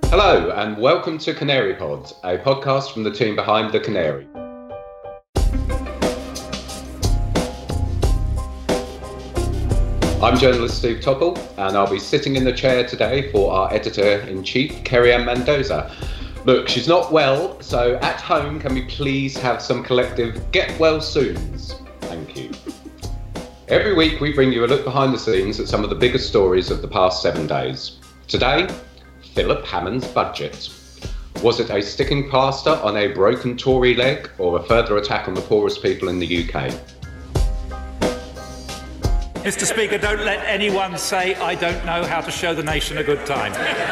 Hello and welcome to Canary Pod, a podcast from the team behind The Canary. I'm journalist Steve Topple and I'll be sitting in the chair today for our editor-in-chief, Kerry-Ann Mendoza. Look, she's not well, so at home can we please have some collective get well soons? Thank you. Every week we bring you a look behind the scenes at some of the biggest stories of the past 7 days. Today, Philip Hammond's budget. Was it a sticking plaster on a broken Tory leg or a further attack on the poorest people in the UK? Mr. Speaker, don't let anyone say I don't know how to show the nation a good time.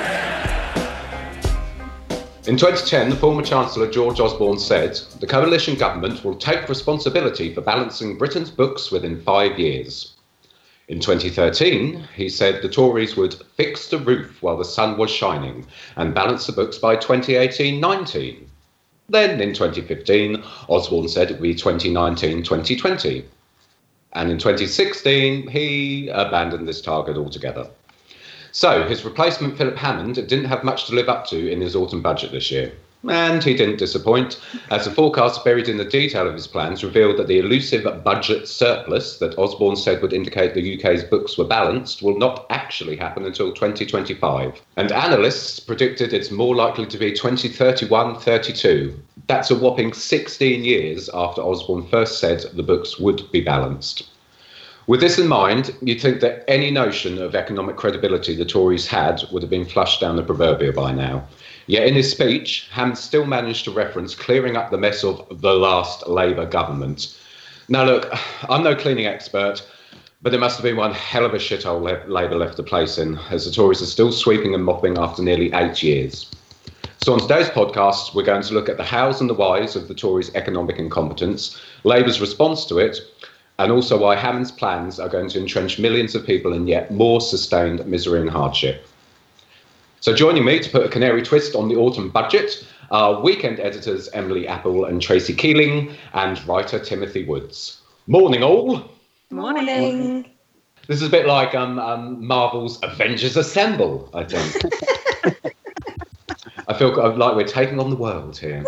In 2010, the former Chancellor George Osborne said, the coalition government will take responsibility for balancing Britain's books within 5 years. In 2013, he said the Tories would fix the roof while the sun was shining and balance the books by 2018-19. Then in 2015, Osborne said it would be 2019-2020. And in 2016, he abandoned this target altogether. So his replacement, Philip Hammond, didn't have much to live up to in his autumn budget this year. And he didn't disappoint, as the forecast buried in the detail of his plans revealed that the elusive budget surplus that Osborne said would indicate the UK's books were balanced will not actually happen until 2025. And analysts predicted it's more likely to be 2031-32. That's a whopping 16 years after Osborne first said the books would be balanced. With this in mind, you'd think that any notion of economic credibility the Tories had would have been flushed down the proverbial by now. Yet in his speech, Hammond still managed to reference clearing up the mess of the last Labour government. Now look, I'm no cleaning expert, but there must have been one hell of a shithole Labour left the place in, as the Tories are still sweeping and mopping after nearly 8 years. So on today's podcast, we're going to look at the hows and the whys of the Tories' economic incompetence, Labour's response to it, and also why Hammond's plans are going to entrench millions of people in yet more sustained misery and hardship. So joining me to put a canary twist on the autumn budget are weekend editors Emily Apple and Tracy Keeling and writer Timothy Woods. Morning all. Morning. This is a bit like Marvel's Avengers Assemble, I think. I feel like we're taking on the world here.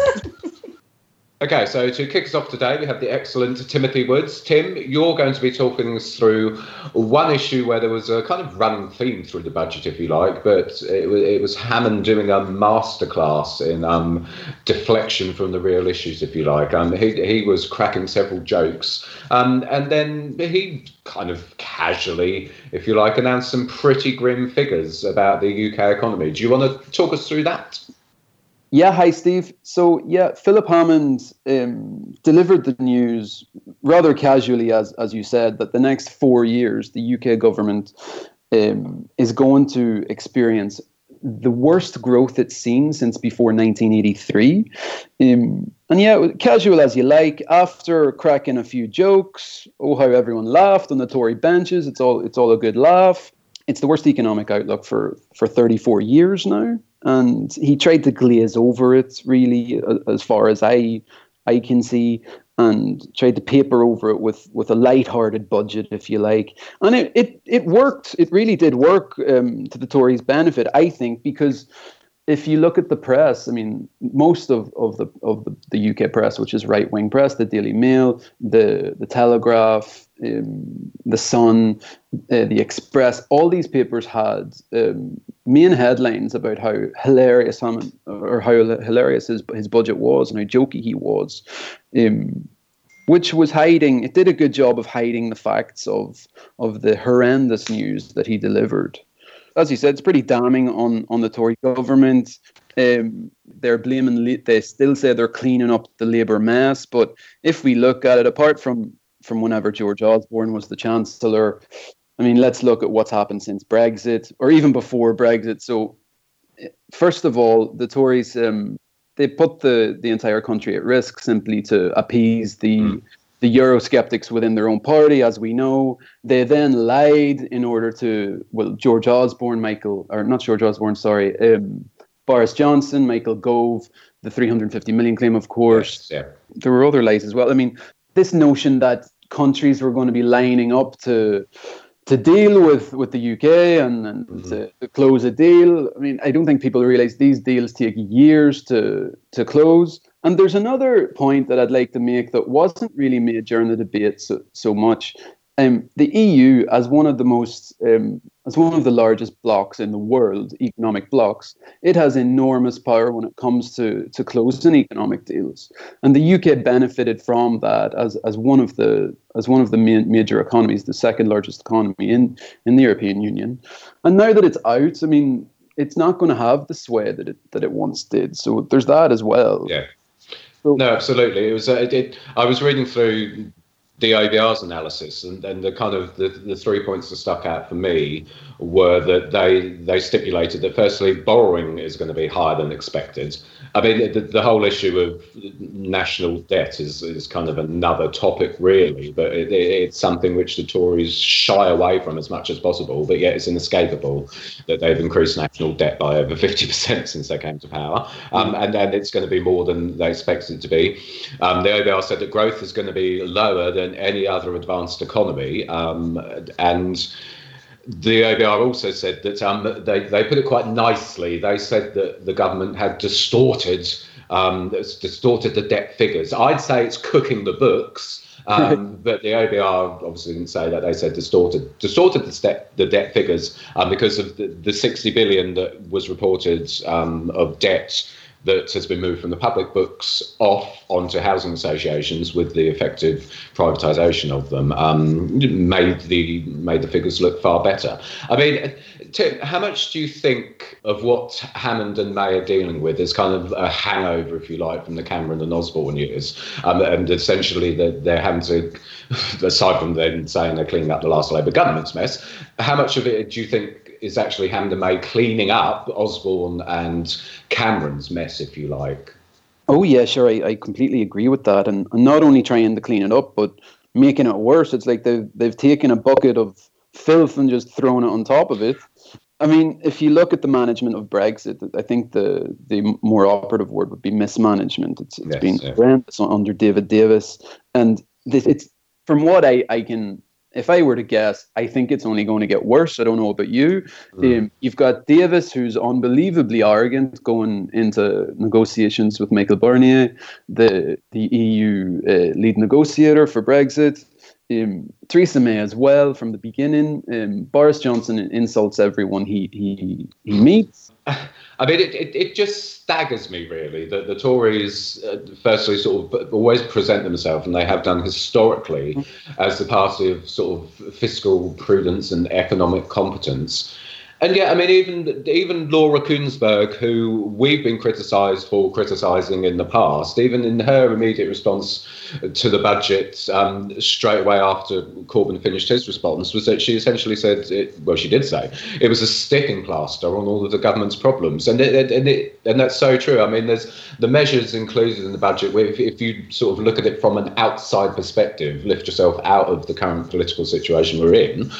Okay, so to kick us off today, we have the excellent Timothy Woods. Tim, you're going to be talking us through one issue where there was a kind of running theme through the budget, if you like, but it was Hammond doing a masterclass in deflection from the real issues, if you like. He was cracking several jokes, and then he kind of casually, if you like, announced some pretty grim figures about the UK economy. Do you want to talk us through that? Yeah, hi, Steve. So, Philip Hammond delivered the news rather casually, as you said, that the next 4 years, the UK government is going to experience the worst growth it's seen since before 1983. Casual as you like, after cracking a few jokes, how everyone laughed on the Tory benches, it's all a good laugh. It's the worst economic outlook for 34 years now. And he tried to glaze over it, really, as far as I can see, and tried to paper over it with a light-hearted budget, if you like. And it worked. It really did work to the Tories' benefit, I think, because if you look at the press, I mean, most of the UK press, which is right-wing press, the Daily Mail, the Telegraph, the Sun, the Express, all these papers had main headlines about how hilarious his budget was and how jokey he was, which was hiding. It did a good job of hiding the facts of the horrendous news that he delivered. As you said, it's pretty damning on the Tory government. They're blaming. They still say they're cleaning up the Labour mess, but if we look at it, apart from whenever George Osborne was the Chancellor, I mean, let's look at what's happened since Brexit, or even before Brexit. So, first of all, the Tories they put the entire country at risk simply to appease the Eurosceptics within their own party, as we know. They then lied in order to, Boris Johnson, Michael Gove, the 350 million claim, of course. Yes, yeah. There were other lies as well. I mean, this notion that countries were going to be lining up to to deal with the UK and to close a deal. I mean, I don't think people realize these deals take years to close. And there's another point that I'd like to make that wasn't really made during the debate so much. The EU, as one of the largest blocs in the world, economic blocs, it has enormous power when it comes to closing economic deals, and the UK benefited from that as one of the major economies, the second largest economy in the European Union. And now that it's out, I mean, it's not going to have the sway that it once did. So there's that as well. Yeah. So, no, absolutely. It was. I was reading through the OBR's analysis, and the kind of the 3 points that stuck out for me were that they stipulated that firstly, borrowing is going to be higher than expected. I mean, the whole issue of national debt is kind of another topic, really, but it's something which the Tories shy away from as much as possible, but yet it's inescapable that they've increased national debt by over 50% since they came to power, and it's going to be more than they expected it to be. The OBR said that growth is going to be lower than any other advanced economy, and the OBR also said that they put it quite nicely. They said that the government had distorted the debt figures. I'd say it's cooking the books, but the OBR obviously didn't say that. They said distorted the debt figures because of the 60 billion that was reported of debt that has been moved from the public books off onto housing associations with the effective privatisation of them, made the figures look far better. I mean, Tim, how much do you think of what Hammond and May are dealing with is kind of a hangover, if you like, from the Cameron and Osborne years, and essentially they're having to, aside from them saying they're cleaning up the last Labour government's mess, how much of it do you think is actually Hammond and May cleaning up Osborne and Cameron's mess, if you like? Oh yeah, sure. I completely agree with that, and not only trying to clean it up, but making it worse. It's like they've taken a bucket of filth and just thrown it on top of it. I mean, if you look at the management of Brexit, I think the more operative word would be mismanagement. It's been horrendous under David Davis, and it's from what I can. If I were to guess, I think it's only going to get worse. I don't know about you. You've got Davis, who's unbelievably arrogant, going into negotiations with Michael Barnier, the EU lead negotiator for Brexit. Theresa May as well from the beginning. Boris Johnson insults everyone he meets. I mean, it just staggers me, really, that the Tories, firstly, sort of always present themselves, and they have done historically, as the party of sort of fiscal prudence and economic competence. And yet, I mean, even Laura Kuenssberg, who we've been criticised for criticising in the past, even in her immediate response to the budget straight away after Corbyn finished his response, was that she essentially said, she did say, it was a sticking plaster on all of the government's problems. And that's so true. I mean, there's the measures included in the budget, if you sort of look at it from an outside perspective, lift yourself out of the current political situation we're in,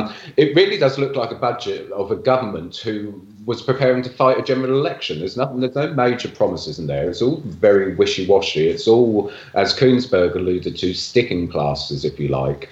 it really does look like a budget of a government who was preparing to fight a general election. There's no major promises in there. It's all very wishy-washy. It's all, as Kuenssberg alluded to, sticking plasters, if you like.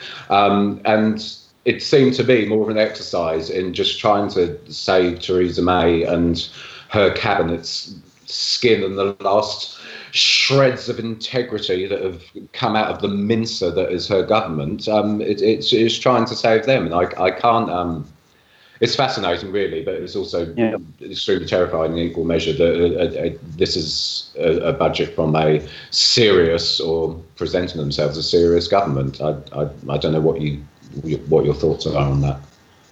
And it seemed to be more of an exercise in just trying to save Theresa May and her cabinet's skin and the last shreds of integrity that have come out of the mincer that is her government. It's trying to save them. And I can't... It's fascinating, really, but it's also extremely terrifying in equal measure that this is a budget from a serious, or presenting themselves as serious government. I don't know what your thoughts are on that.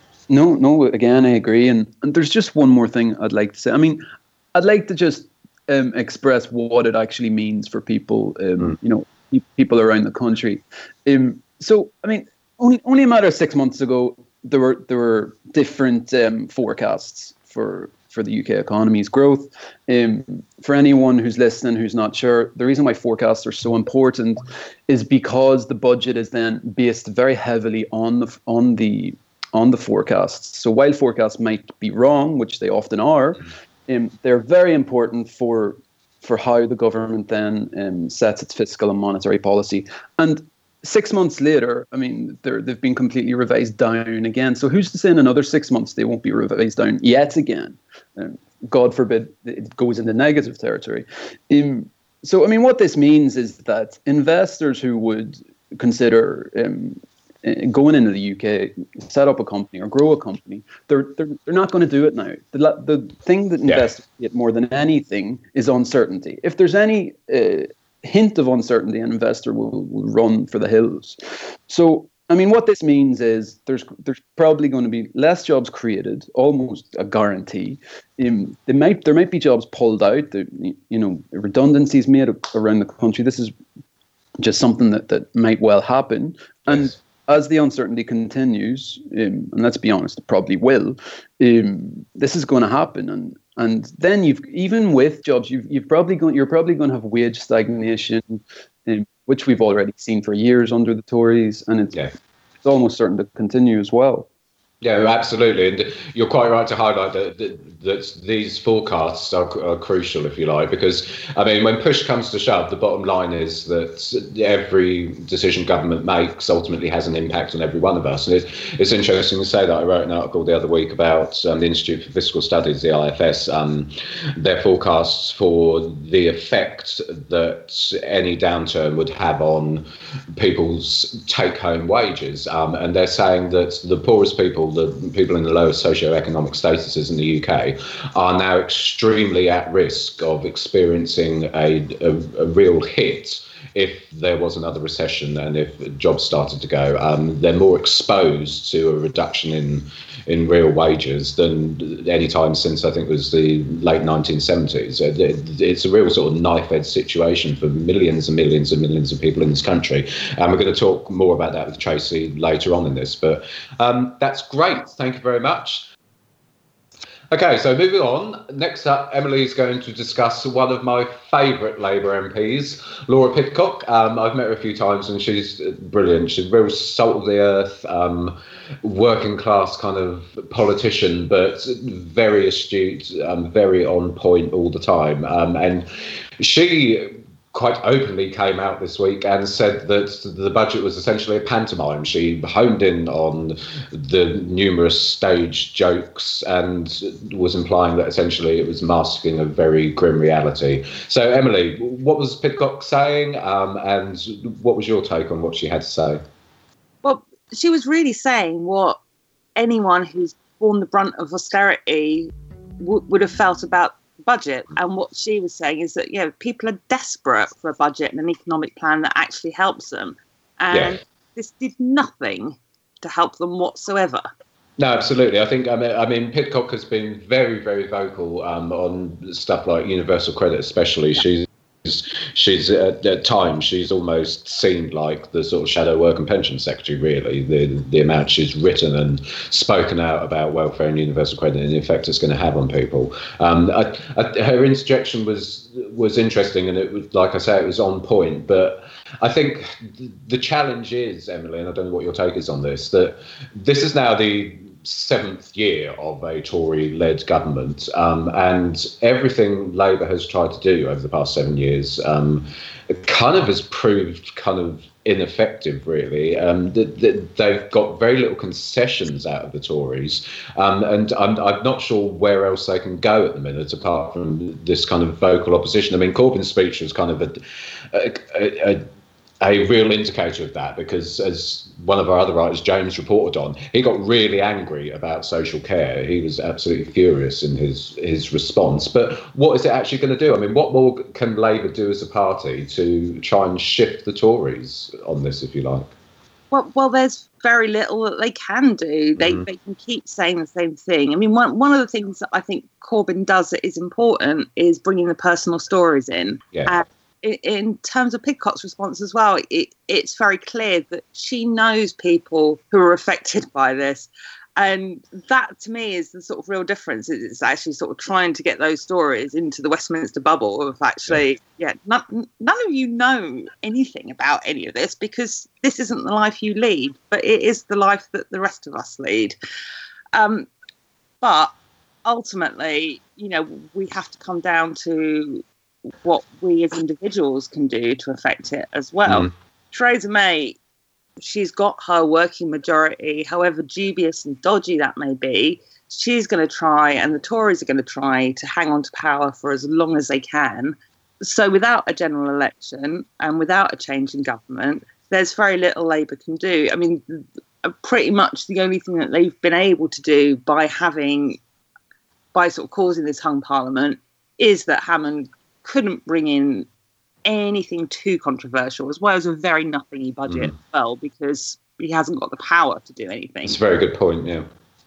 No, again, I agree. And there's just one more thing I'd like to say. I mean, I'd like to just express what it actually means for people, people around the country. So, I mean, only a matter of 6 months ago, there were different forecasts for the UK economy's growth. For anyone who's listening who's not sure, the reason why forecasts are so important is because the budget is then based very heavily on the forecasts. So while forecasts might be wrong, which they often are, they're very important for how the government then sets its fiscal and monetary policy. And 6 months later, I mean, they've been completely revised down again. So who's to say in another 6 months they won't be revised down yet again? God forbid it goes into negative territory. So, I mean, what this means is that investors who would consider going into the UK, set up a company or grow a company, they're not going to do it now. The thing that investors get more than anything is uncertainty. If there's any hint of uncertainty, an investor will run for the hills. So, I mean, what this means is there's probably going to be less jobs created, almost a guarantee. There might be jobs pulled out, redundancies made around the country. This is just something that might well happen. And as the uncertainty continues, and let's be honest, it probably will, this is going to happen. And then even with jobs, you're probably going to have wage stagnation, which we've already seen for years under the Tories, and it's almost certain to continue as well. Yeah, absolutely. And you're quite right to highlight that these forecasts are crucial, if you like, because, I mean, when push comes to shove, the bottom line is that every decision government makes ultimately has an impact on every one of us. And it's interesting to say that. I wrote an article the other week about the Institute for Fiscal Studies, the IFS, their forecasts for the effect that any downturn would have on people's take-home wages. And they're saying that the poorest people, the people in the lowest socioeconomic statuses in the UK, are now extremely at risk of experiencing a real hit if there was another recession and if jobs started to go. They're more exposed to a reduction in real wages than any time since, I think it was the late 1970s. It's a real sort of knife-edge situation for millions and millions and millions of people in this country. And we're going to talk more about that with Tracy later on in this. But that's great. Thank you very much. Okay, so moving on. Next up, Emily's going to discuss one of my favourite Labour MPs, Laura Pidcock. I've met her a few times and she's brilliant. She's a real salt of the earth, working class kind of politician, but very astute, very on point all the time. And she quite openly came out this week and said that the budget was essentially a pantomime. She honed in on the numerous stage jokes and was implying that essentially it was masking a very grim reality. So, Emily, what was Pidcock saying, and what was your take on what she had to say? Well, she was really saying what anyone who's borne the brunt of austerity would have felt about budget. And what she was saying is that, people are desperate for a budget and an economic plan that actually helps them. And this did nothing to help them whatsoever. No, absolutely. I think, I mean, Pidcock has been very, very vocal on stuff like universal credit, especially. She's at times she's almost seemed like the sort of shadow work and pension secretary, really. The amount she's written and spoken out about welfare and universal credit and the effect it's going to have on people. Her interjection was interesting, and it was, like I say, it was on point. But I think the challenge is, Emily, and I don't know what your take is on this, that this is now the 7th year of a Tory-led government, and everything Labour has tried to do over the past 7 years kind of has proved kind of ineffective, really. They've got very little concessions out of the Tories, and I'm not sure where else they can go at the minute apart from this kind of vocal opposition. I mean, Corbyn's speech was kind of a real indicator of that, because as one of our other writers, James, reported on, he got really angry about social care. He was absolutely furious in his response. But what is it actually going to do? I mean, what more can Labour do as a party to try and shift the Tories on this, if you like? Well, there's very little that they can do. They can keep saying the same thing. I mean, one of the things that I think Corbyn does that is important is bringing the personal stories in. Yeah. In terms of Pidcock's response as well, it's very clear that she knows people who are affected by this. And that, to me, is the sort of real difference. It's actually sort of trying to get those stories into the Westminster bubble of actually, none of you know anything about any of this because this isn't the life you lead, but it is the life that the rest of us lead. But ultimately, we have to come down to what we as individuals can do to affect it as well. Theresa May she's got her working majority, however dubious and dodgy that may be. She's going to try, and the Tories are going to try to hang on to power for as long as they can. So without a general election and without a change in government, there's very little Labour can do. I mean, pretty much the only thing that they've been able to do by sort of causing this hung parliament is that Hammond couldn't bring in anything too controversial, as well as a very nothingy budget as well, because he hasn't got the power to do anything. It's a very good point, yeah.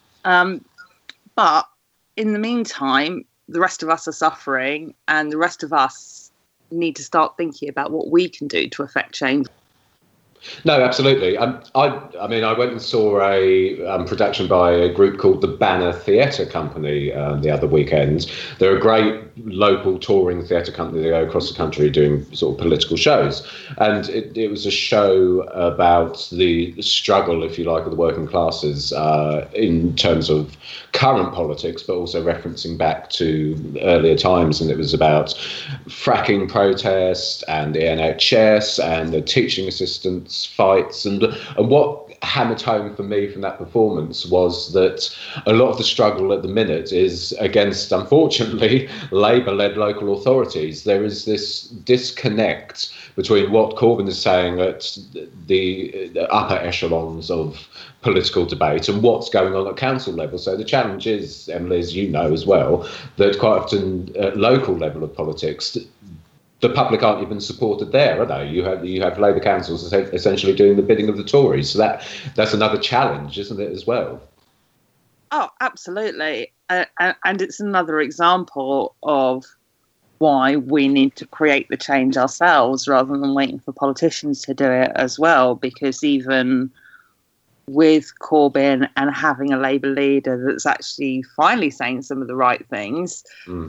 But in the meantime, the rest of us are suffering, and the rest of us need to start thinking about what we can do to affect change. No, absolutely. I mean, I went and saw a production by a group called the Banner Theatre Company the other weekend. They're a great local touring theatre company. They go across the country doing sort of political shows. And it was a show about the struggle, if you like, of the working classes in terms of current politics, but also referencing back to earlier times. And it was about fracking protest and the NHS and the teaching assistants fights, and what hammered home for me from that performance was that a lot of the struggle at the minute is against, unfortunately, Labour-led local authorities. There is this disconnect between what Corbyn is saying at the upper echelons of political debate and what's going on at council level. So the challenge is, Emily, as you know as well, that quite often at local level of politics, the public aren't even supported there, are they? You have Labour councils essentially doing the bidding of the Tories. So that's another challenge, isn't it, as well? Oh, absolutely. And it's another example of why we need to create the change ourselves rather than waiting for politicians to do it as well. Because even with Corbyn and having a Labour leader that's actually finally saying some of the right things,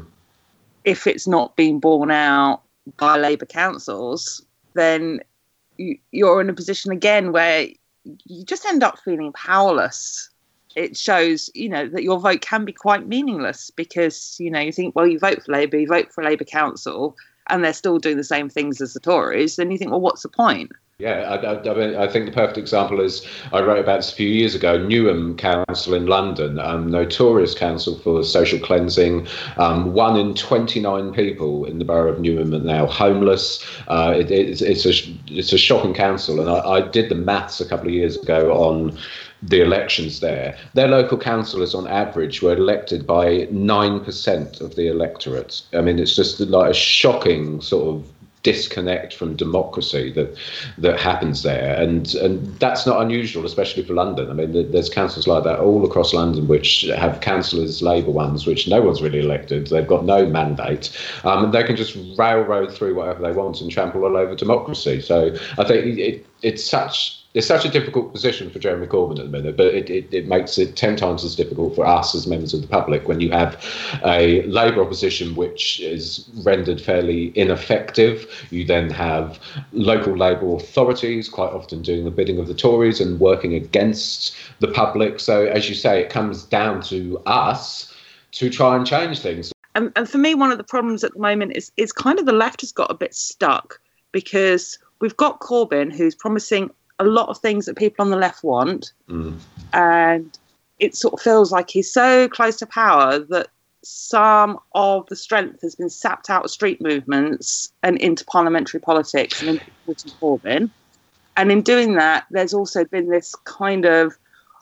if it's not being borne out by Labour councils, then you're in a position again where you just end up feeling powerless. It shows, that your vote can be quite meaningless because, you think, well, you vote for Labour, you vote for a Labour council, and they're still doing the same things as the Tories. Then you think, well, what's the point? Yeah, I think the perfect example is, I wrote about this a few years ago, Newham Council in London, notorious council for social cleansing. 1 in 29 people in the borough of Newham are now homeless. It's a shocking council, and I did the maths a couple of years ago on the elections there. Their local councillors on average were elected by 9% of the electorate. I mean, it's just like a shocking sort of disconnect from democracy that happens there, and that's not unusual, especially for London. I mean, there's councils like that all across London which have councillors, Labour ones, which no one's really elected. They've got no mandate, and they can just railroad through whatever they want and trample all over democracy. So I think it's such a difficult position for Jeremy Corbyn at the minute, but it makes it 10 times as difficult for us as members of the public when you have a Labour opposition which is rendered fairly ineffective. You then have local Labour authorities quite often doing the bidding of the Tories and working against the public. So, as you say, it comes down to us to try and change things. And for me, one of the problems at the moment is kind of the left has got a bit stuck because we've got Corbyn who's promising a lot of things that people on the left want, and it sort of feels like he's so close to power that some of the strength has been sapped out of street movements and into parliamentary politics and into Corbyn. And in doing that, there's also been this kind of,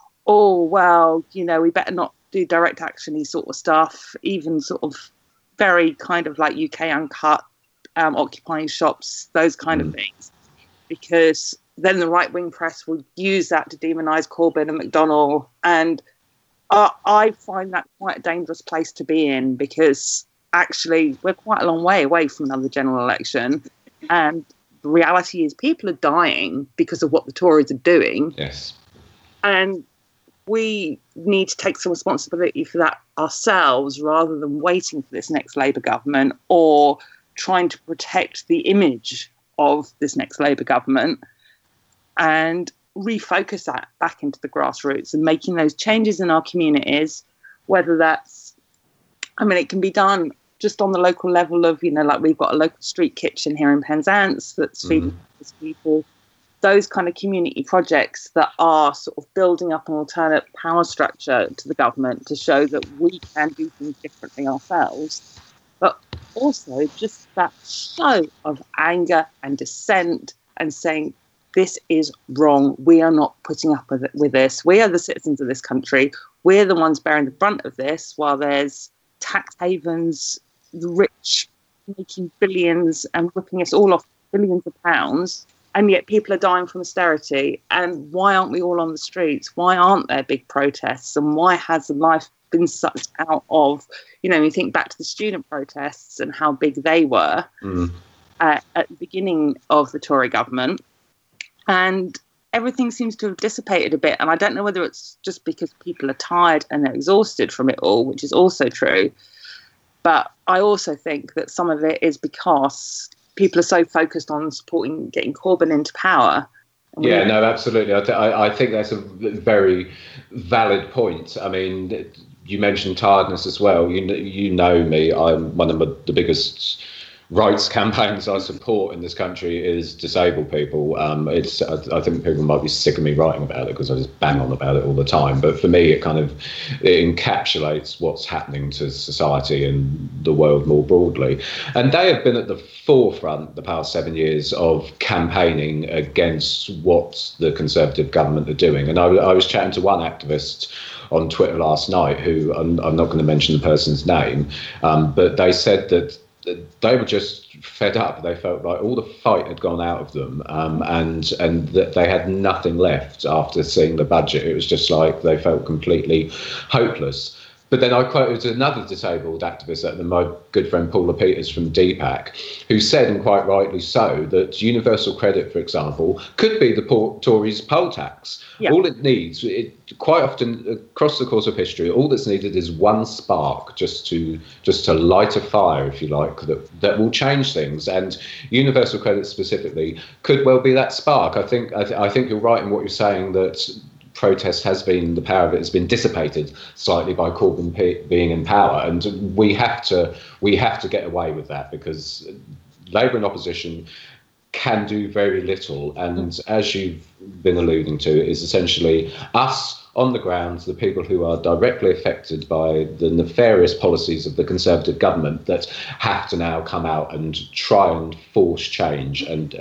we better not do direct action-y sort of stuff, even sort of very kind of like UK Uncut, occupying shops, those kind of things, because then the right-wing press will use that to demonise Corbyn and McDonnell. And I find that quite a dangerous place to be in because actually we're quite a long way away from another general election. And the reality is people are dying because of what the Tories are doing. Yes. And we need to take some responsibility for that ourselves rather than waiting for this next Labour government or trying to protect the image of this next Labour government, and refocus that back into the grassroots and making those changes in our communities, whether that's, it can be done just on the local level of, like we've got a local street kitchen here in Penzance that's feeding people. those kind of community projects that are sort of building up an alternate power structure to the government to show that we can do things differently ourselves. But also just that show of anger and dissent and saying, this is wrong. We are not putting up with this. We are the citizens of this country. We're the ones bearing the brunt of this, while there's tax havens, the rich making billions and whipping us all off billions of pounds. And yet people are dying from austerity. And why aren't we all on the streets? Why aren't there big protests? And why has life been sucked out of, you think back to the student protests and how big they were at the beginning of the Tory government. And everything seems to have dissipated a bit. And I don't know whether it's just because people are tired and they're exhausted from it all, which is also true. But I also think that some of it is because people are so focused on getting Corbyn into power. Yeah, no, absolutely. I think that's a very valid point. I mean, you mentioned tiredness as well. You know me. I'm one of the biggest rights campaigns I support in this country is disabled people. I think people might be sick of me writing about it because I just bang on about it all the time. But for me, it encapsulates what's happening to society and the world more broadly. And they have been at the forefront the past 7 years of campaigning against what the Conservative government are doing. And I was chatting to one activist on Twitter last night who, I'm not going to mention the person's name, but they said that they were just fed up. They felt like all the fight had gone out of them, and that they had nothing left after seeing the budget. It was just like they felt completely hopeless. But then I quoted another disabled activist, my good friend Paula Peters from DPAC, who said, and quite rightly so, that universal credit, for example, could be the Tories' poll tax. Yeah. All it needs, quite often across the course of history, all that's needed is one spark just to light a fire, if you like, that will change things. And universal credit specifically could well be that spark. I think you're right in what you're saying, that protest the power of it has been dissipated slightly by Corbyn being in power, and we have to get away with that, because Labour in opposition can do very little, and as you've been alluding to, is essentially us on the ground, the people who are directly affected by the nefarious policies of the Conservative government, that have to now come out and try and force change and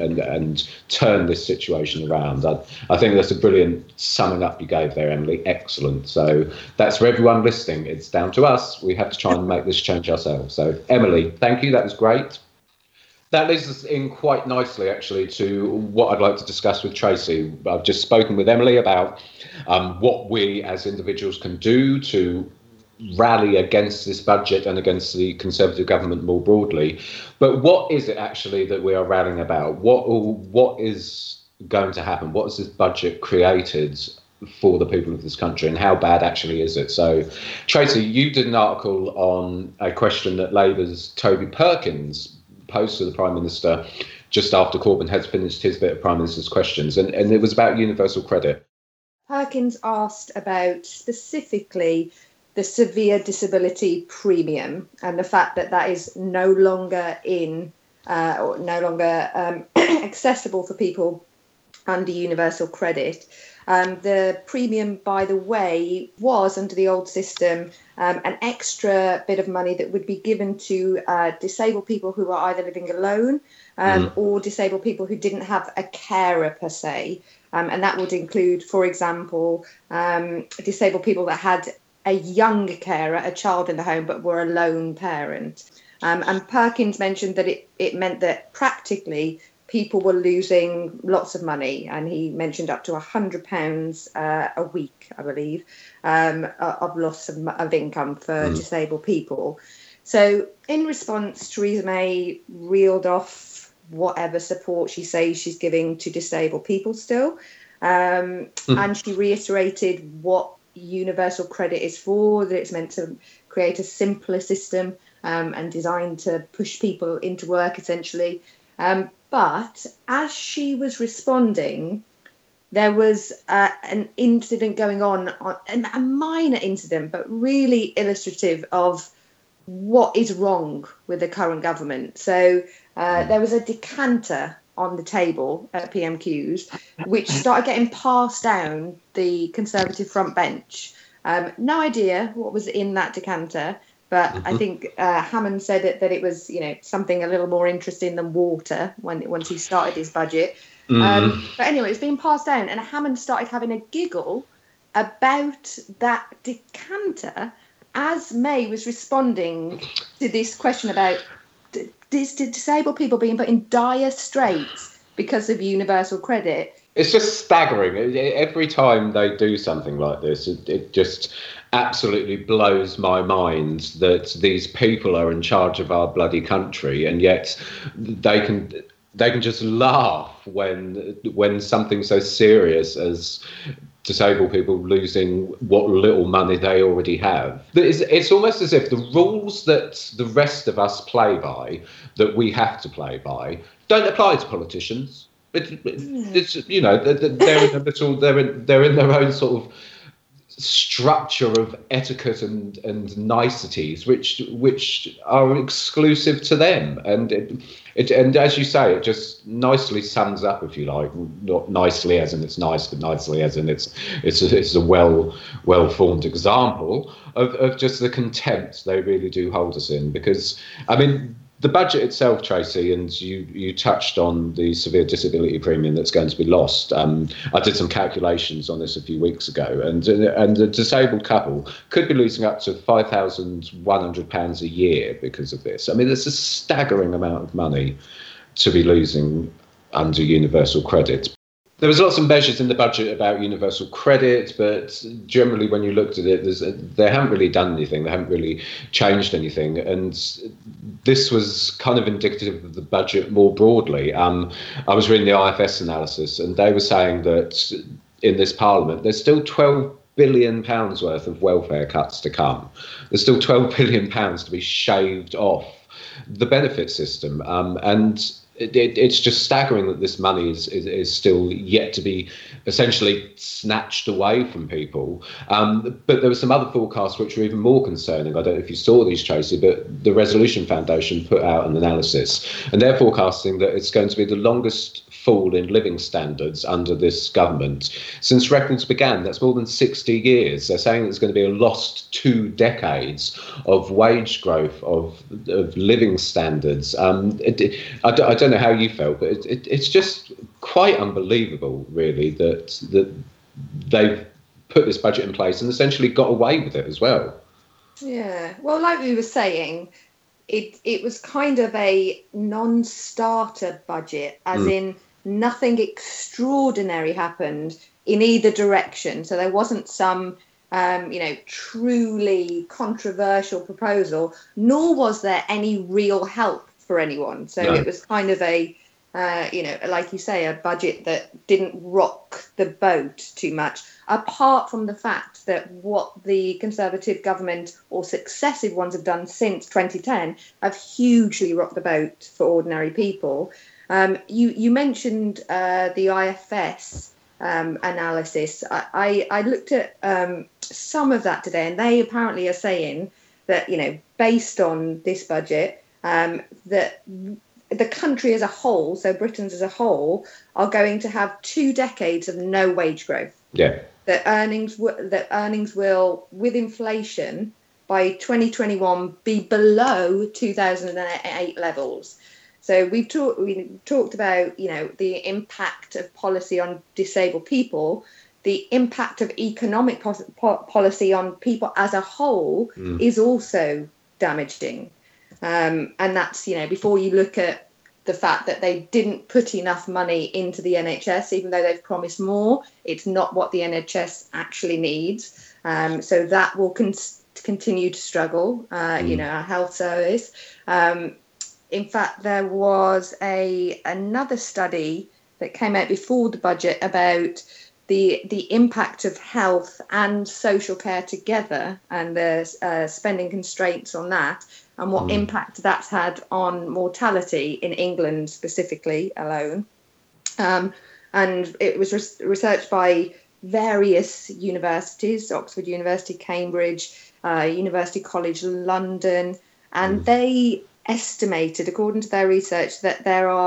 turn this situation around. I think that's a brilliant summing up you gave there, Emily. Excellent. So that's for everyone listening. It's down to us. We have to try and make this change ourselves. So Emily, thank you. That was great. That leads us in quite nicely, actually, to what I'd like to discuss with Tracy. I've just spoken with Emily about what we as individuals can do to rally against this budget and against the Conservative government more broadly. But what is it actually that we are rallying about? What is going to happen? What has this budget created for the people of this country, and how bad actually is it? So, Tracy, you did an article on a question that Labour's Toby Perkins posed to the Prime Minister just after Corbyn had finished his bit of Prime Minister's questions, and it was about universal credit. Perkins asked about specifically the severe disability premium and the fact that is no longer accessible for people under universal credit. The premium, by the way, was under the old system an extra bit of money that would be given to disabled people who are either living alone or disabled people who didn't have a carer per se. And that would include, for example, disabled people that had a young carer, a child in the home, but were a lone parent. And Perkins mentioned that it meant that practically people were losing lots of money, and he mentioned up to £100 a week, I believe, of loss of income for disabled people. So in response, Theresa May reeled off whatever support she says she's giving to disabled people still, and she reiterated what universal credit is for, that it's meant to create a simpler system and designed to push people into work, essentially. But as she was responding, there was an incident going on, a minor incident, but really illustrative of what is wrong with the current government. So there was a decanter on the table at PMQs, which started getting passed down the Conservative front bench. No idea what was in that decanter, but I think Hammond said that it was, something a little more interesting than water once he started his budget. But anyway, it's being passed down, and Hammond started having a giggle about that decanter as May was responding to this question about disabled people being put in dire straits because of universal credit. It's just staggering. Every time they do something like this, it just absolutely blows my mind that these people are in charge of our bloody country, and yet they can just laugh when something so serious as disabled people losing what little money they already have. It's almost as if the rules that the rest of us play by, that we have to play by, don't apply to politicians. It's they're in their own sort of structure of etiquette and niceties which are exclusive to them, and and as you say, it just nicely sums up, if you like, not nicely as in it's nice, but nicely as in it's a well formed example of just the contempt they really do hold us in. Because I mean, the budget itself, Tracy, and you touched on the severe disability premium that's going to be lost. I did some calculations on this a few weeks ago, and a disabled couple could be losing up to £5,100 a year because of this. I mean, it's a staggering amount of money to be losing under universal credit. There was lots of measures in the budget about universal credit, but generally when you looked at it, they haven't really done anything. They haven't really changed anything. And this was kind of indicative of the budget more broadly. I was reading the IFS analysis, and they were saying that in this Parliament, there's still £12 billion worth of welfare cuts to come. There's still £12 billion to be shaved off the benefit system. And it's just staggering that this money is still yet to be essentially snatched away from people. But there were some other forecasts which were even more concerning. I don't know if you saw these, Tracy, but the Resolution Foundation put out an analysis, and they're forecasting that it's going to be the longest fall in living standards under this government since records began. That's more than 60 years. They're saying there's going to be a lost 2 decades of wage growth, of living standards. I don't know how you felt, but it's just quite unbelievable, really, that they've put this budget in place and essentially got away with it as well. Yeah, well, like we were saying, it was kind of a non-starter budget, as in nothing extraordinary happened in either direction. So there wasn't some truly controversial proposal, nor was there any real help for anyone. So no. It was kind of a, like you say, a budget that didn't rock the boat too much, apart from the fact that what the Conservative government or successive ones have done since 2010 have hugely rocked the boat for ordinary people. You mentioned the IFS analysis. I looked at some of that today, and they apparently are saying that, based on this budget, that the country as a whole, so Britons as a whole, are going to have 2 decades of no wage growth. Yeah. That earnings will, with inflation, by 2021 be below 2008 levels. So we talked about, the impact of policy on disabled people. The impact of economic policy on people as a whole is also damaging. And that's, before you look at the fact that they didn't put enough money into the NHS, even though they've promised more, it's not what the NHS actually needs. So that will continue to struggle, our health service. In fact, there was another study that came out before the budget about the impact of health and social care together, and the spending constraints on that, and what impact that's had on mortality in England specifically alone. And it was researched by various universities, Oxford University, Cambridge, University College London, and they estimated, according to their research, that there are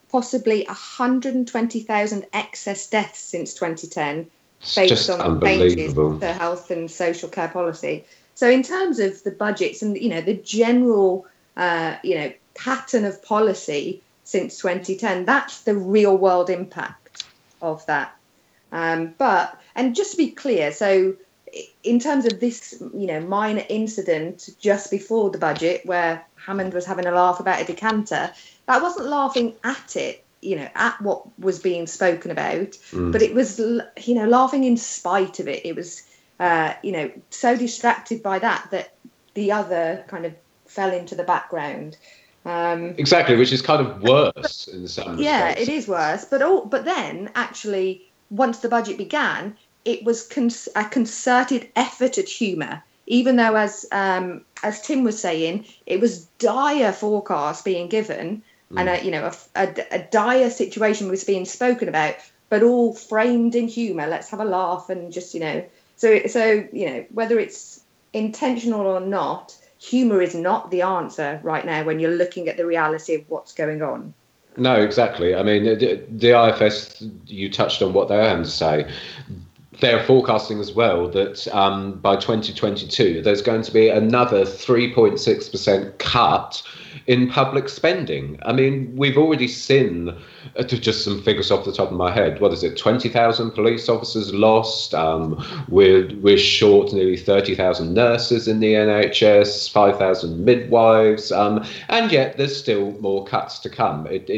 possibly 120,000 excess deaths since 2010 It's based just on changes unbelievable. to health and social care policy. So in terms of the budgets and, the general, pattern of policy since 2010, that's the real world impact of that. And just to be clear, so in terms of this, minor incident just before the budget where Hammond was having a laugh about a decanter, that wasn't laughing at it, at what was being spoken about, but it was, laughing in spite of it. It was, so distracted by that the other kind of fell into the background. Exactly, which is kind of worse in some respects. Yeah, it is worse. But then, actually, once the budget began, it was a concerted effort at humour, even though, as Tim was saying, it was dire forecasts being given, and a dire situation was being spoken about, but all framed in humour. Let's have a laugh and just So whether it's intentional or not, humour is not the answer right now when you're looking at the reality of what's going on. No, exactly. I mean, the IFS, you touched on what they're having to say. They're forecasting as well that by 2022, there's going to be another 3.6% cut in public spending. I mean, we've already seen, just some figures off the top of my head, 20,000 police officers lost. We're short nearly 30,000 nurses in the NHS, 5,000 midwives, and yet there's still more cuts to come. It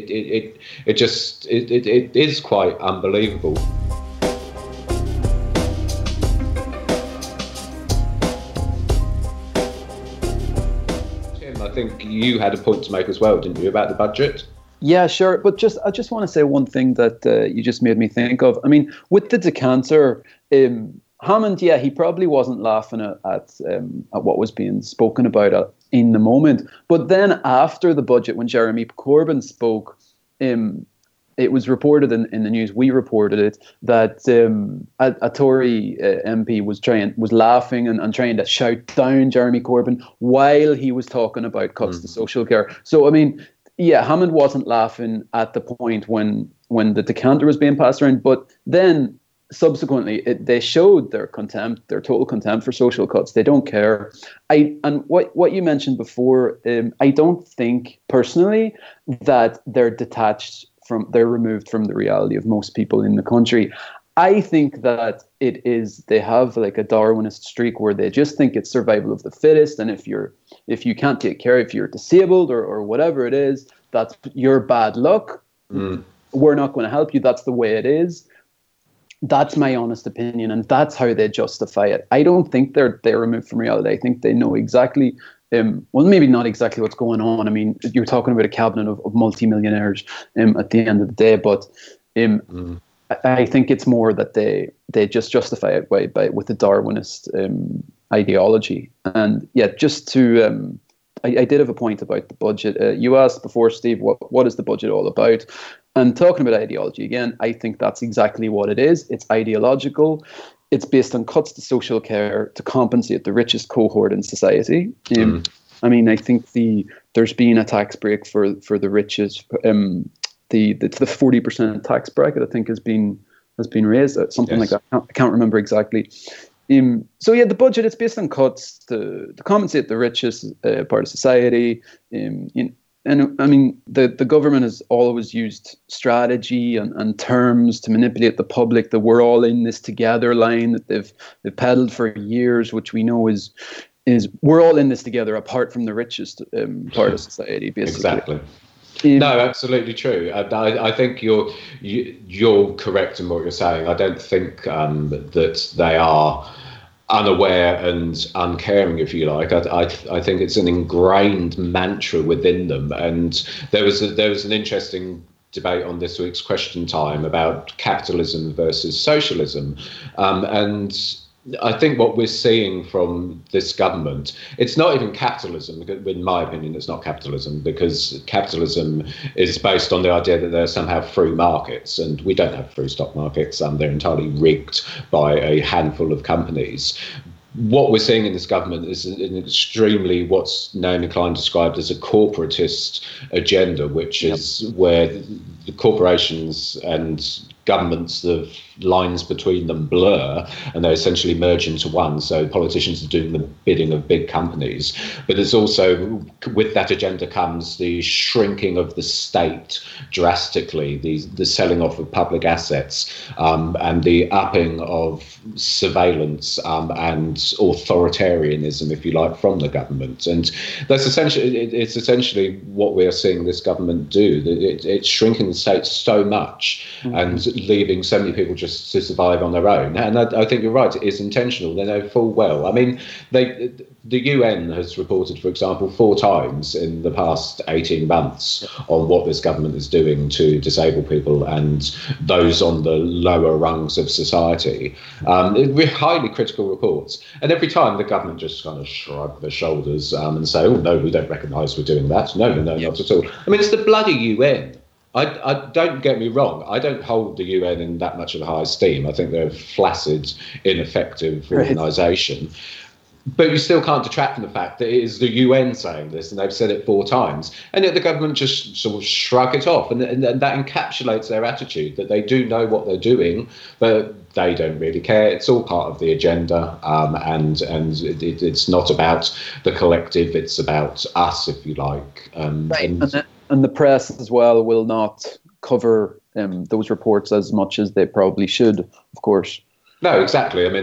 is quite unbelievable. I think you had a point to make as well, didn't you, about the budget? Yeah, sure. But I just want to say one thing that you just made me think of. I mean, with the decanter, Hammond, he probably wasn't laughing at what was being spoken about in the moment. But then after the budget, when Jeremy Corbyn spoke, it was reported in the news, we reported it, that a Tory MP was laughing and trying to shout down Jeremy Corbyn while he was talking about cuts to social care. So, I mean, Hammond wasn't laughing at the point when the decanter was being passed around, but then subsequently they showed their total contempt for social cuts. They don't care. And what you mentioned before, I don't think personally that they're removed from the reality of most people in the country. I think that they have like a Darwinist streak where they just think it's survival of the fittest, and if you can't take care, if you're disabled or whatever it is, that's your bad luck. We're not going to help you. That's the way it is. That's my honest opinion, and that's how they justify it. I don't think they're removed from reality. I think they know exactly. Well, maybe not exactly what's going on. I mean, you're talking about a cabinet of multimillionaires at the end of the day, but I think it's more that they just justify it with the Darwinist ideology. And just to I did have a point about the budget. You asked before, Steve, what is the budget all about? And talking about ideology again, I think that's exactly what it is. It's ideological. It's based on cuts to social care to compensate the richest cohort in society. I mean, I think there's been a tax break for the richest. The 40% tax bracket, I think, has been raised, something like that. I can't remember exactly. The budget, it's based on cuts to compensate the richest part of society. And I mean, the government has always used strategy and terms to manipulate the public. The "we're all in this together" line that they've peddled for years, which we know is we're all in this together, apart from the richest part of society, basically. Exactly. No, absolutely true. I think you're correct in what you're saying. I don't think that they are unaware and uncaring, if you like. I think it's an ingrained mantra within them. And there was an interesting debate on this week's Question Time about capitalism versus socialism, and I think what we're seeing from this government, it's not even capitalism. In my opinion, it's not capitalism, because capitalism is based on the idea that there are somehow free markets, and we don't have free stock markets. They're entirely rigged by a handful of companies. what we're seeing in this government is an extremely what's Naomi Klein described as a corporatist agenda, which is where the corporations and governments, the lines between them blur and they essentially merge into one. So politicians are doing the bidding of big companies. But it's also, with that agenda comes the shrinking of the state drastically, the selling off of public assets, and the upping of surveillance and authoritarianism, if you like, from the government. And that's essentially what we are seeing this government do. It's shrinking the state so much and leaving so many people just to survive on their own. And I think you're right, it is intentional. They know full well. I mean, the UN has reported, for example, 4 times in the past 18 months on what this government is doing to disabled people and those on the lower rungs of society. Highly critical reports. And every time the government just kind of shrug their shoulders and say, oh, no, we don't recognise we're doing that. No, not at all. I mean, it's the bloody UN. I don't get me wrong. I don't hold the UN in that much of a high esteem. I think they're a flaccid, ineffective organisation. But you still can't detract from the fact that it is the UN saying this, and they've said it 4 times. And yet the government just sort of shrug it off. And that encapsulates their attitude, that they do know what they're doing, but they don't really care. It's all part of the agenda. And it's not about the collective. It's about us, if you like. And the press as well will not cover those reports as much as they probably should, of course. No, exactly. I mean,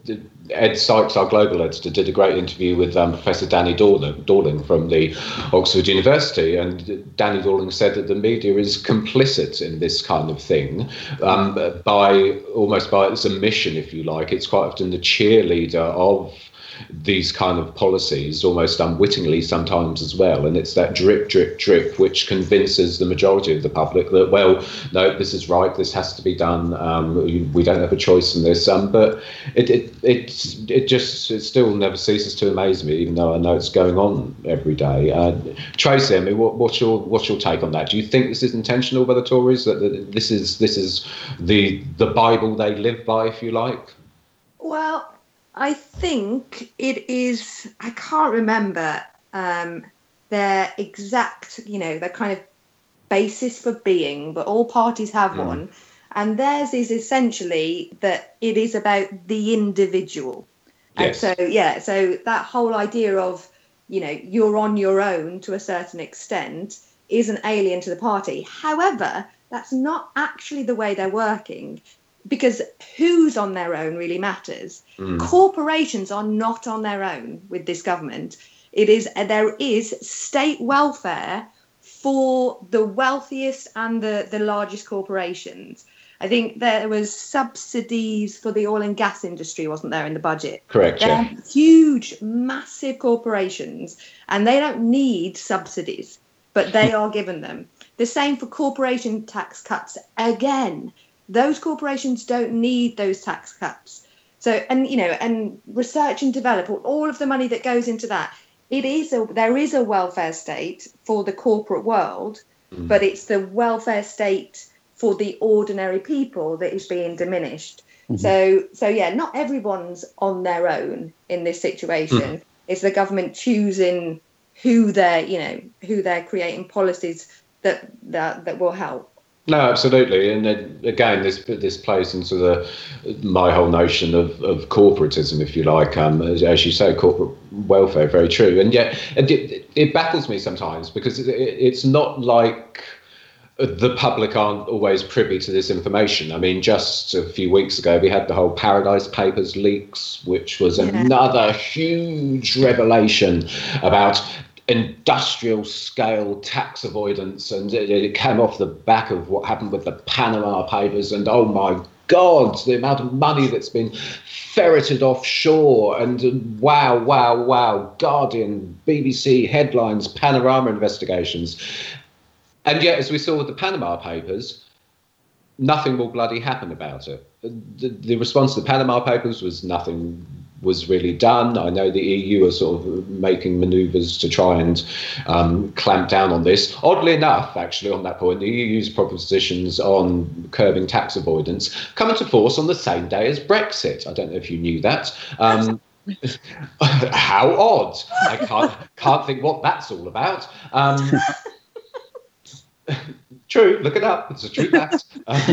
Ed Sykes, our global editor, did a great interview with Professor Danny Dorling from the Oxford University, and Danny Dorling said that the media is complicit in this kind of thing by its omission, if you like. It's quite often the cheerleader of these kind of policies, almost unwittingly sometimes as well. And it's that drip, drip, drip, which convinces the majority of the public that, well, no, this is right, this has to be done, we don't have a choice in this. But it still never ceases to amaze me, even though I know it's going on every day. Tracy, I mean, what's your take on that? Do you think this is intentional by the Tories, that this is the Bible they live by, if you like? Well, I think it is, I can't remember their exact, their kind of basis for being, but all parties have one. And theirs is essentially that it is about the individual. Yes. And so that whole idea of, you're on your own to a certain extent isn't alien to the party. However, that's not actually the way they're working. Because who's on their own really matters. Corporations are not on their own with this government. There is state welfare for the wealthiest and the largest corporations. I think there was subsidies for the oil and gas industry, wasn't there, in the budget? Correct, They're huge, massive corporations, and they don't need subsidies, but they are given them. The same for corporation tax cuts again. Those corporations don't need those tax cuts. So, and research and development, all of the money that goes into that, there is a welfare state for the corporate world, but it's the welfare state for the ordinary people that is being diminished. So not everyone's on their own in this situation. It's the government choosing who they're creating policies that will help. No, absolutely, and again, this plays into my whole notion of corporatism, if you like. As you say, corporate welfare, very true, and yet it baffles me sometimes because it's not like the public aren't always privy to this information. I mean, just a few weeks ago, we had the whole Paradise Papers leaks, which was another huge revelation about industrial scale tax avoidance, and it came off the back of what happened with the Panama Papers, and oh my God, the amount of money that's been ferreted offshore, and wow, Guardian, BBC headlines, Panorama investigations. And yet, as we saw with the Panama Papers, nothing will bloody happen about it. The response to the Panama Papers was nothing was really done. I know the EU are sort of making manoeuvres to try and clamp down on this. Oddly enough, actually, on that point, the EU's propositions on curbing tax avoidance come into force on the same day as Brexit. I don't know if you knew that. How odd! I can't think what that's all about. True, look it up. It's a true fact.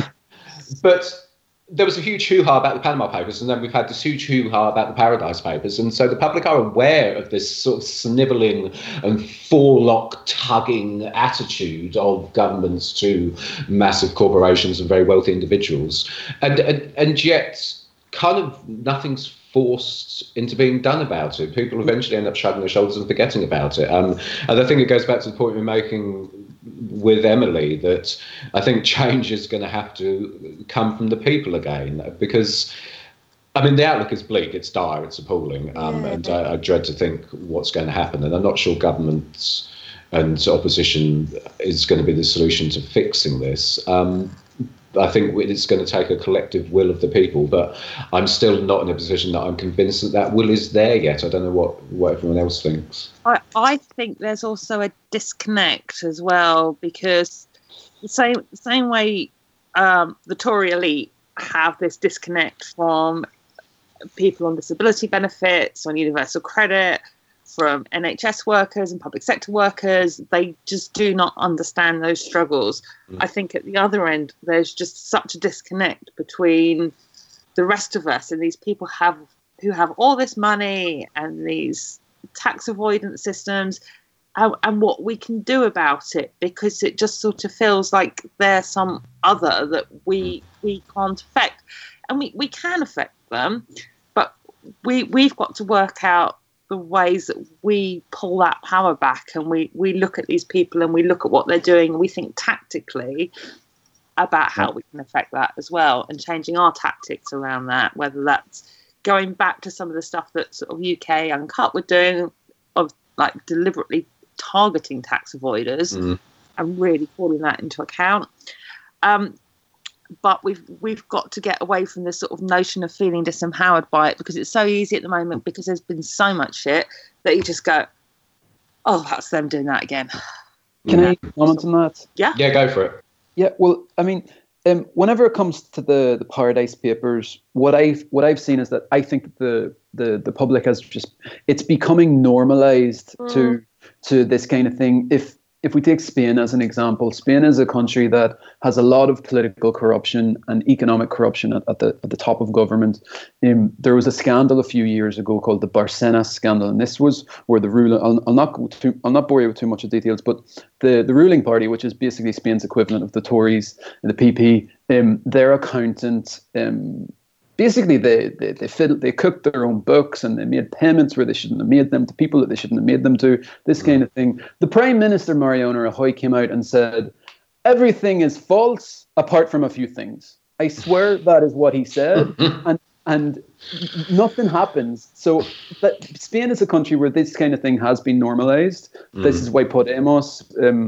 But there was a huge hoo-ha about the Panama Papers, and then we've had this huge hoo-ha about the Paradise Papers, and so the public are aware of this sort of snivelling and forelock tugging attitude of governments to massive corporations and very wealthy individuals, and yet kind of nothing's forced into being done about it. People eventually end up shrugging their shoulders and forgetting about it. And I think it goes back to the point we're making with Emily, that I think change is going to have to come from the people again, because I mean the outlook is bleak, it's dire, it's appalling, and I dread to think what's going to happen, and I'm not sure governments and opposition is going to be the solution to fixing this. I think it's going to take a collective will of the people, but I'm still not in a position that I'm convinced that will is there yet. I don't know what everyone else thinks. I think there's also a disconnect as well, because the same way the Tory elite have this disconnect from people on disability benefits, on universal credit, from NHS workers and public sector workers. They just do not understand those struggles. I think at the other end, there's just such a disconnect between the rest of us and these people who have all this money and these tax avoidance systems, and what we can do about it, because it just sort of feels like they're some other that we can't affect. And we can affect them, but we've got to work out the ways that we pull that power back, and we look at these people and we look at what they're doing, and we think tactically about how we can affect that as well, and changing our tactics around that, whether that's going back to some of the stuff that sort of UK Uncut were doing, of like deliberately targeting tax avoiders and really calling that into account. But we've got to get away from this sort of notion of feeling disempowered by it, because it's so easy at the moment, because there's been so much shit that you just go, oh, that's them doing that again. Can I comment on that? Yeah, go for it. Yeah, well, I mean, whenever it comes to the Paradise Papers, what I've seen is that I think that the public has it's becoming normalized to this kind of thing. If we take Spain as an example, Spain is a country that has a lot of political corruption and economic corruption at the top of government. There was a scandal a few years ago called the Bárcenas scandal, and this was where the ruling. I'll not bore you with too much of details, but the ruling party, which is basically Spain's equivalent of the Tories, the PP, their accountant. Basically, they cooked their own books, and they made payments where they shouldn't have made them to people that they shouldn't have made them to, this kind of thing. The Prime Minister, Mariano Rajoy, came out and said, everything is false apart from a few things. I swear that is what he said, and nothing happens. So Spain is a country where this kind of thing has been normalized. This is why Podemos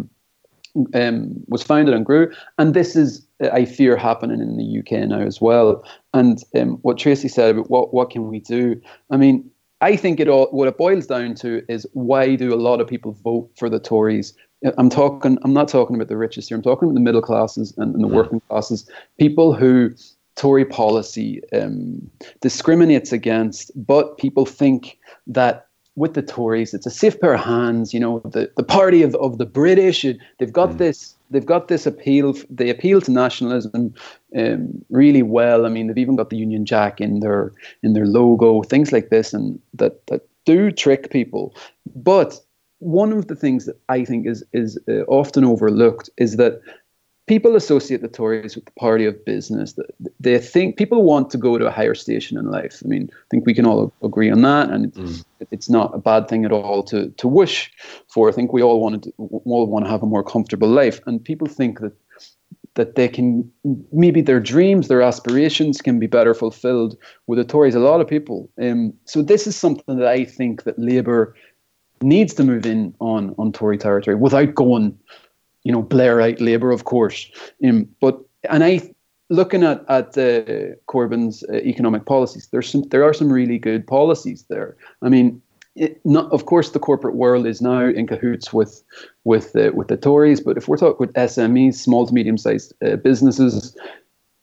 was founded and grew, and this is, I fear, happening in the UK now as well. And what Tracy said about what can we do? I mean, I think what it boils down to is, why do a lot of people vote for the Tories? I'm not talking about the richest here. I'm talking about the middle classes and the working classes, people who Tory policy discriminates against, but people think that with the Tories, it's a safe pair of hands. You know, the party of the British. They've got this appeal. They appeal to nationalism really well. I mean, they've even got the Union Jack in their logo, things like this, and that do trick people. But one of the things that I think is often overlooked is that people associate the Tories with the party of business. They think people want to go to a higher station in life. I mean, I think we can all agree on that, and it's not a bad thing at all to wish for. I think we all want to have a more comfortable life, and people think that they can, maybe their dreams, their aspirations can be better fulfilled with the Tories. A lot of people. So this is something that I think that Labour needs to move in on Tory territory without going, Blairite Labour, of course. Looking at Corbyn's economic policies, there are some really good policies there. I mean, of course, the corporate world is now in cahoots with the Tories, but if we're talking with SMEs, small to medium-sized businesses,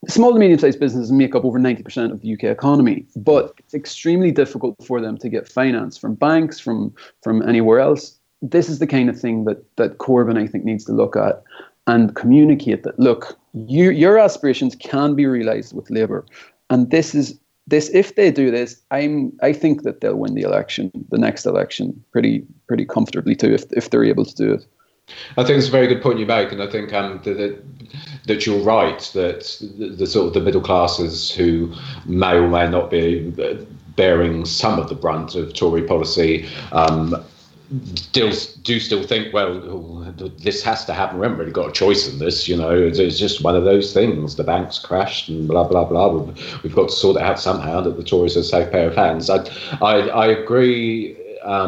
Small to medium-sized businesses make up over 90% of the UK economy, but it's extremely difficult for them to get finance from banks, from anywhere else. This is the kind of thing that Corbyn, I think, needs to look at and communicate that, look, your aspirations can be realised with Labour. And this, if they do this, I think that they'll win the next election, pretty comfortably too, if they're able to do it. I think it's a very good point you make, and I think that you're right, that the sort of the middle classes who may or may not be bearing some of the brunt of Tory policy do still think, well, this has to happen. We haven't really got a choice in this, it's just one of those things. The bank's crashed and blah, blah, blah. We've got to sort it out somehow, that the Tories are a safe pair of hands. I agree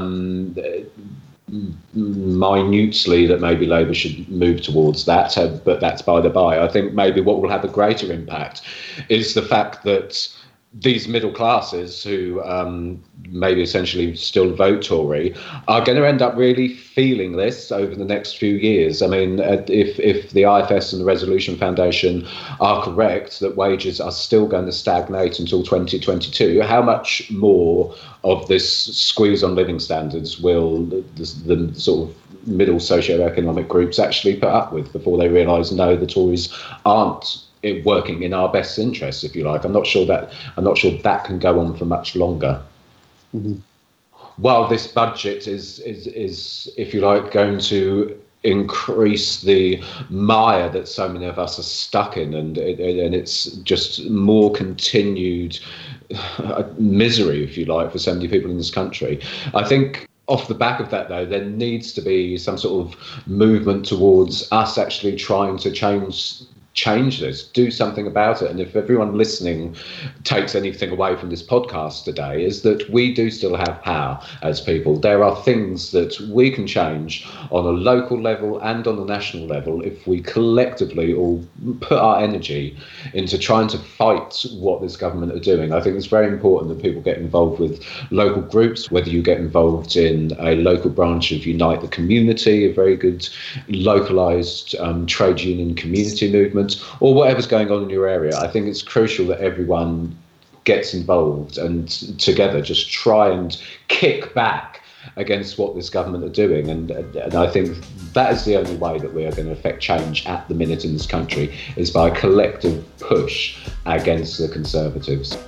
minutely that maybe Labour should move towards that, but that's by the by. I think maybe what will have a greater impact is the fact that these middle classes who maybe essentially still vote Tory are going to end up really feeling this over the next few years. I mean, if the IFS and the Resolution Foundation are correct that wages are still going to stagnate until 2022, how much more of this squeeze on living standards will the sort of middle socioeconomic groups actually put up with before they realise, no, the Tories aren't working in our best interests, if you like. I'm not sure that can go on for much longer. Mm-hmm. While this budget is if you like going to increase the mire that so many of us are stuck in, and it's just more continued misery, if you like, for so many people in this country. I think off the back of that, though, there needs to be some sort of movement towards us actually trying to change this, do something about it. And if everyone listening takes anything away from this podcast today, is that we do still have power as people. There are things that we can change on a local level and on the national level if we collectively all put our energy into trying to fight what this government are doing. I think it's very important that people get involved with local groups, whether you get involved in a local branch of Unite the Community, a very good localised trade union community movement, or whatever's going on in your area. I think it's crucial that everyone gets involved and together just try and kick back against what this government are doing. And I think that is the only way that we are going to affect change at the minute in this country, is by a collective push against the Conservatives.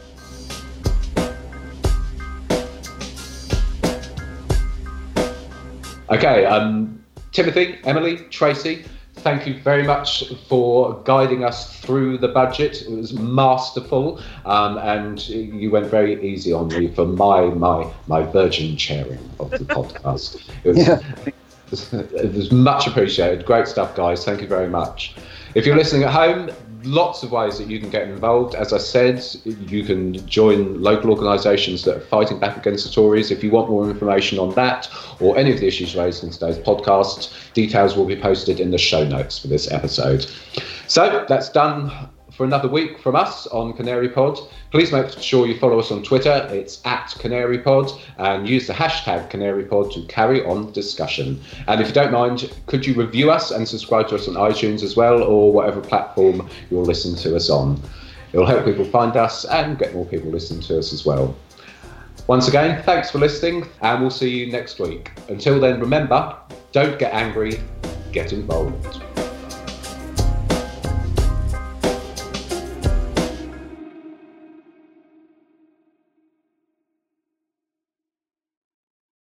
Okay, Timothy, Emily, Tracy, thank you very much for guiding us through the budget. It was masterful, and you went very easy on me for my virgin chairing of the podcast. It was much appreciated. Great stuff, guys. Thank you very much. If you're listening at home, lots of ways that you can get involved. As I said, you can join local organisations that are fighting back against the Tories. If you want more information on that or any of the issues raised in today's podcast, details will be posted in the show notes for this episode. So that's done for another week from us on Canary Pod. Please make sure you follow us on Twitter. It's @CanaryPod, and use the hashtag CanaryPod to carry on the discussion. And if you don't mind, could you review us and subscribe to us on iTunes as well, or whatever platform you're listening to us on? It'll help people find us and get more people listening to us as well. Once again, thanks for listening, and we'll see you next week. Until then, remember, don't get angry, get involved.